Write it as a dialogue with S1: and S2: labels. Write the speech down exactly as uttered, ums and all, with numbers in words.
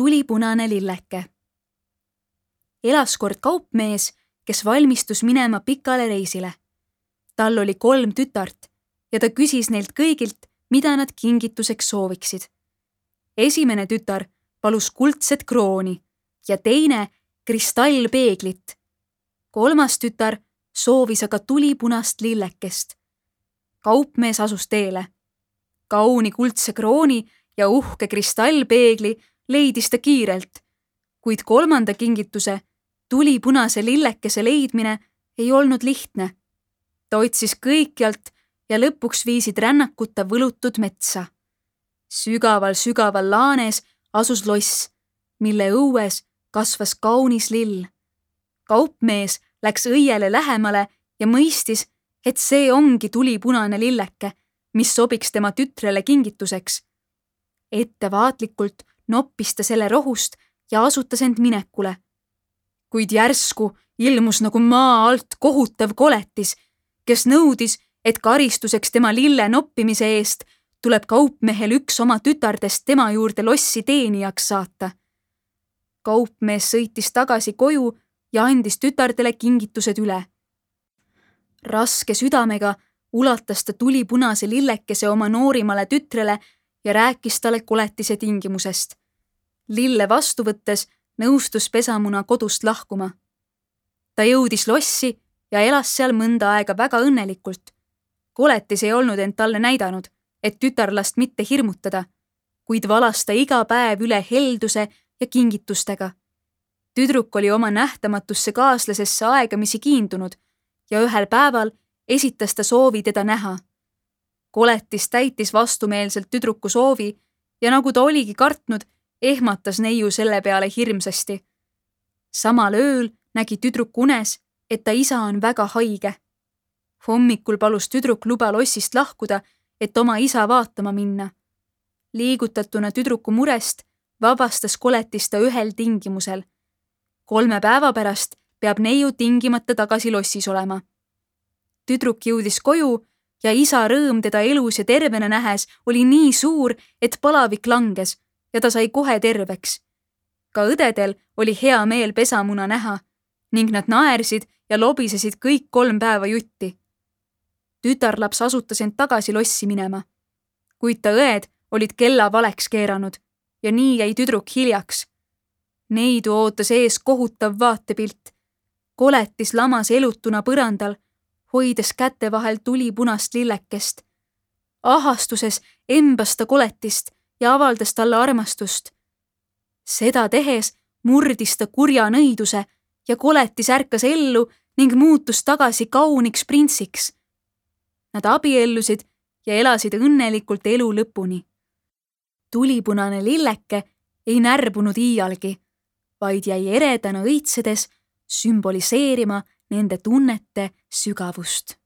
S1: tulipunane lilleke. Elas kord kaupmees, kes valmistus minema pikale reisile. Tal oli kolm tütart ja ta küsis neilt kõigilt, mida nad kingituseks sooviksid. Esimene tütar palus kuldset krooni ja teine kristallpeeglit. Kolmas tütar soovis aga tulipunast lillekest. Kaupmees asus teele. Kauni kuldse krooni ja uhke kristallpeegli leidis ta kiirelt, kuid kolmanda kingituse, tulipunase lillekese leidmine ei olnud lihtne. Ta otsis kõikjalt ja lõpuks viisid rännakuta võlutud metsa. Sügaval-sügaval laanes asus loss, mille õues kasvas kaunis lill. Kaupmees läks õiele lähemale ja mõistis, et see ongi tulipunane lilleke, mis sobiks tema tütrele kingituseks. Ettevaatlikult noppis ta selle rohust ja asutas end minekule. Kuid järsku ilmus nagu maa alt kohutav koletis, kes nõudis, et karistuseks tema lille noppimise eest tuleb kaupmehel üks oma tütardest tema juurde lossi teenijaks saata. Kaupmees sõitis tagasi koju ja andis tütardele kingitused üle. Raske südamega ulatas ta tulipunase lillekese oma noorimale tütrele ja rääkis talle koletise tingimusest. Lille vastu võttes nõustus pesamuna kodust lahkuma. Ta jõudis lossi ja elas seal mõnda aega väga õnnelikult. Koletis ei olnud end talle näidanud, et tütarlast mitte hirmutada, kuid valas ta iga päev üle helduse ja kingitustega. Tüdruk oli oma nähtamatusse kaaslasesse aegamisi kiindunud ja ühel päeval esitas ta soovi teda näha. Koletis täitis vastumeelselt tüdruku soovi ja nagu ta oligi kartnud, ehmatas neiu selle peale hirmsasti. Samal ööl nägi tüdruk unes, et ta isa on väga haige. Hommikul palus tüdruk luba lossist lahkuda, et oma isa vaatama minna. Liigutatuna tüdruku murest vabastas koletis ta ühel tingimusel. Kolme päeva pärast peab neiu tingimata tagasi lossis olema. Tüdruk jõudis koju ja isa rõõm teda elus ja tervena nähes oli nii suur, et palavik langes ja ta sai kohe terveks. Ka õdedel oli hea meel pesamuna näha ning nad naersid ja lobisesid kõik kolm päeva jutti. Tütarlaps asutas end tagasi lossi minema, kuid ta õed olid kella valeks keeranud ja nii jäi tüdruk hiljaks. Neidu ootas ees kohutav vaatepilt. Koletis lamas elutuna põrandal, hoides käte vahel tulipunast lillekest. Ahastuses embas ta koletist ja avaldas talle armastust. Seda tehes murdis ta kurja nõiduse ja koletis ärkas ellu ning muutus tagasi kauniks printsiks. Nad abiellusid ja elasid õnnelikult elu lõpuni. Tulipunane lilleke ei närbunud iialgi, vaid jäi eredana õitsedes sümboliseerima nende tunnete sügavust.